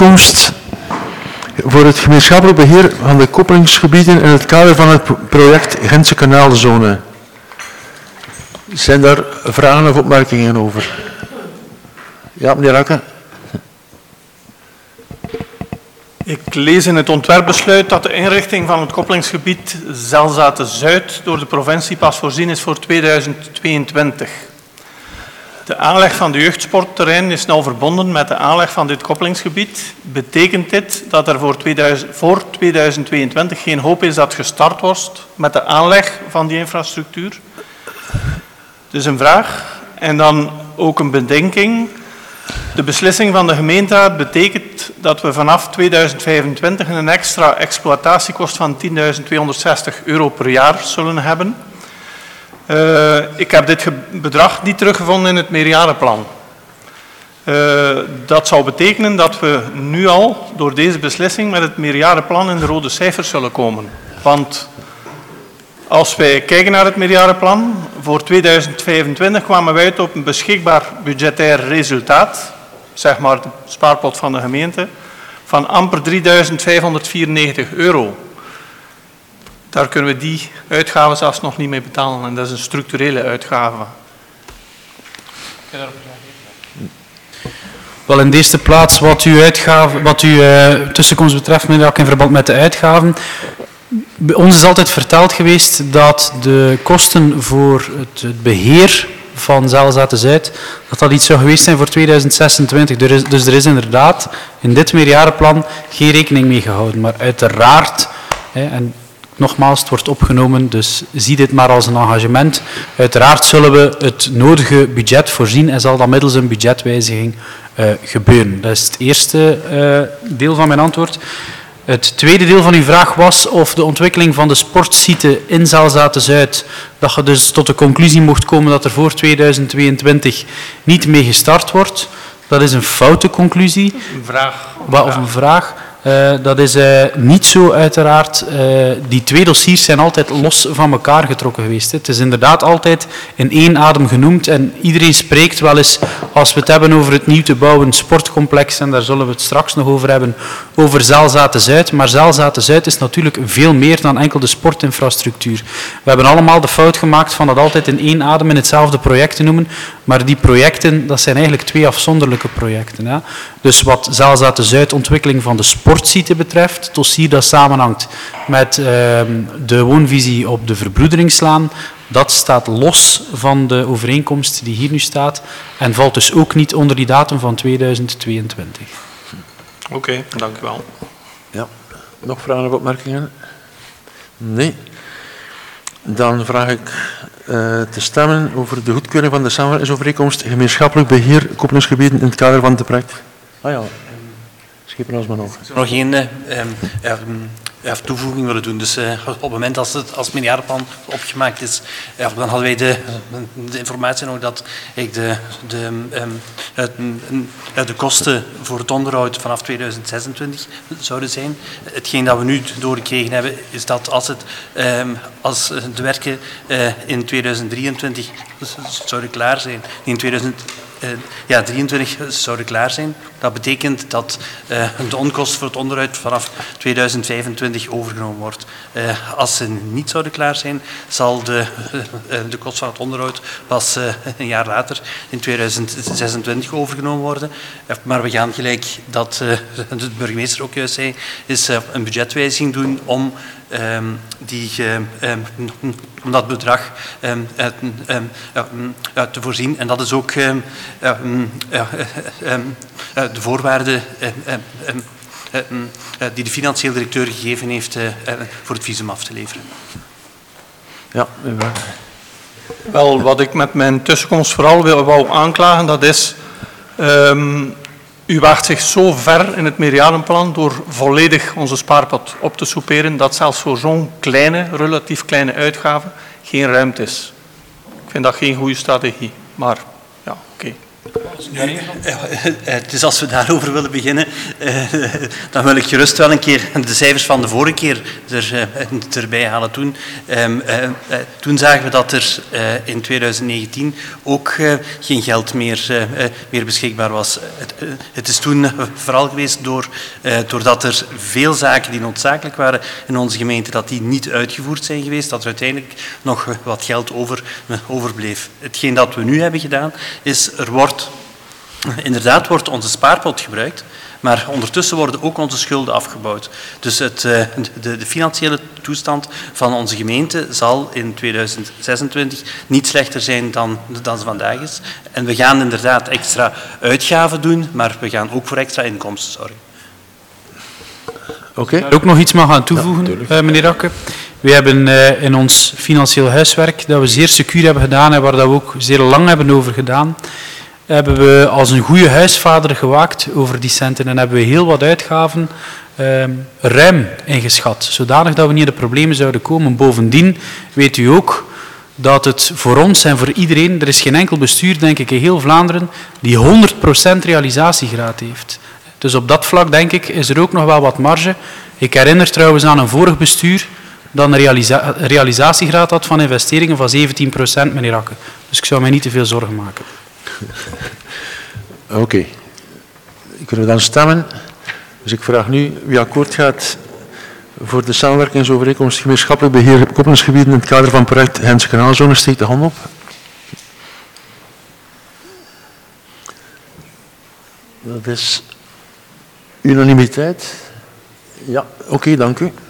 overeenkomst voor het gemeenschappelijk beheer van de koppelingsgebieden in het kader van het project Gentse Kanaalzone. Zijn daar vragen of opmerkingen over? Ja, meneer Rakke. Ik lees in het ontwerpbesluit dat de inrichting van het koppelingsgebied Zelzate-Zuid door de provincie pas voorzien is voor 2022. De aanleg van de jeugdsportterrein is nauw verbonden met de aanleg van dit koppelingsgebied. Betekent dit dat er voor 2022 geen hoop is dat gestart wordt met de aanleg van die infrastructuur? Dus een vraag en dan ook een bedenking. De beslissing van de gemeenteraad betekent dat we vanaf 2025 een extra exploitatiekost van €10.260 per jaar zullen hebben. Ik heb dit bedrag niet teruggevonden in het meerjarenplan. Dat zou betekenen dat we nu al door deze beslissing met het meerjarenplan in de rode cijfers zullen komen. Want als wij kijken naar het meerjarenplan, voor 2025 kwamen wij uit op een beschikbaar budgetair resultaat, zeg maar de spaarpot van de gemeente, van amper €3.594. Daar kunnen we die uitgaven zelfs nog niet mee betalen en dat is een structurele uitgave. Wel, in de eerste plaats wat uw tussenkomst betreft, meneer Rakke, in verband met de uitgaven. Bij ons is altijd verteld geweest dat de kosten voor het beheer van Zelzate-Zuid, dat iets zou geweest zijn voor 2026. Dus er is inderdaad in dit meerjarenplan geen rekening mee gehouden. Maar uiteraard, en nogmaals, het wordt opgenomen, dus zie dit maar als een engagement. Uiteraard zullen we het nodige budget voorzien en zal dat middels een budgetwijziging gebeuren. Dat is het eerste deel van mijn antwoord. Het tweede deel van uw vraag was of de ontwikkeling van de sportsite in Zelzate-Zuid, dat je dus tot de conclusie mocht komen dat er voor 2022 niet mee gestart wordt. Dat is een foute conclusie. Een vraag. Of een vraag. Dat is niet zo uiteraard. Die twee dossiers zijn altijd los van elkaar getrokken geweest. Het is inderdaad altijd in één adem genoemd en iedereen spreekt wel eens, als we het hebben over het nieuw te bouwen sportcomplex, en daar zullen we het straks nog over hebben, over Zelzate-Zuid. Maar Zelzate-Zuid is natuurlijk veel meer dan enkel de sportinfrastructuur. We hebben allemaal de fout gemaakt van dat altijd in één adem in hetzelfde project te noemen, maar die projecten, dat zijn eigenlijk twee afzonderlijke projecten. Hè. Dus wat Zelzate-Zuid ontwikkeling van de sportsite betreft, het dossier dat samenhangt met de woonvisie op de Verbroederingslaan, dat staat los van de overeenkomst die hier nu staat en valt dus ook niet onder die datum van 2022. Oké, dank u wel. Ja, nog vragen of opmerkingen? Nee. Dan vraag ik te stemmen over de goedkeuring van de samenwerkingsovereenkomst gemeenschappelijk beheer koppelingsgebieden in het kader van het project. Ah ja, Schipper als maar nog. Ik zou nog één toevoeging willen doen. Dus op het moment als het meerjarenplan opgemaakt is, dan hadden wij de informatie nog dat de kosten voor het onderhoud vanaf 2026 zouden zijn. Hetgeen dat we nu doorgekregen hebben, is dat als de werken in 2023 zouden klaar zijn, in 2023 zouden klaar zijn. Dat betekent dat de onkosten voor het onderhoud vanaf 2025 overgenomen wordt. Als ze niet zouden klaar zijn, zal de kost van het onderhoud pas een jaar later, in 2026, overgenomen worden. Maar we gaan, gelijk dat de burgemeester ook juist zei, is een budgetwijziging doen om dat bedrag te voorzien. En dat is ook de voorwaarde die de financieel directeur gegeven heeft voor het visum af te leveren. Ja, Wel, wat ik met mijn tussenkomst vooral wou aanklagen, dat is, u waagt zich zo ver in het meerjarenplan door volledig onze spaarpot op te soeperen, dat zelfs voor zo'n relatief kleine uitgave geen ruimte is. Ik vind dat geen goede strategie, maar ja, oké. Dus als we daarover willen beginnen, dan wil ik gerust wel een keer de cijfers van de vorige keer erbij halen. Toen zagen we dat er in 2019 ook geen geld meer beschikbaar was. Het is toen vooral geweest doordat er veel zaken die noodzakelijk waren in onze gemeente, dat die niet uitgevoerd zijn geweest, dat er uiteindelijk nog wat geld overbleef. Hetgeen dat we nu hebben gedaan, is inderdaad wordt onze spaarpot gebruikt, maar ondertussen worden ook onze schulden afgebouwd. Dus de financiële toestand van onze gemeente zal in 2026 niet slechter zijn dan ze vandaag is. En we gaan inderdaad extra uitgaven doen, maar we gaan ook voor extra inkomsten zorgen. Oké. Ik ook nog iets mag aan toevoegen, meneer Rakke. We hebben in ons financieel huiswerk, dat we zeer secuur hebben gedaan en waar dat we ook zeer lang hebben over gedaan, hebben we als een goede huisvader gewaakt over die centen en hebben we heel wat uitgaven ruim ingeschat, zodanig dat we niet in de problemen zouden komen. Bovendien weet u ook dat het voor ons en voor iedereen, er is geen enkel bestuur, denk ik, in heel Vlaanderen, die 100% realisatiegraad heeft. Dus op dat vlak, denk ik, is er ook nog wel wat marge. Ik herinner trouwens aan een vorig bestuur dat een realisatiegraad had van investeringen van 17%, meneer Rakke. Dus ik zou mij niet te veel zorgen maken. Oké. Kunnen we dan stemmen? Dus ik vraag nu wie akkoord gaat voor de samenwerkingsovereenkomst gemeenschappelijk beheer koppelingsgebieden in het kader van project Gentse Kanaalzone. Steek de hand op. Dat is unanimiteit. Ja, oké, dank u.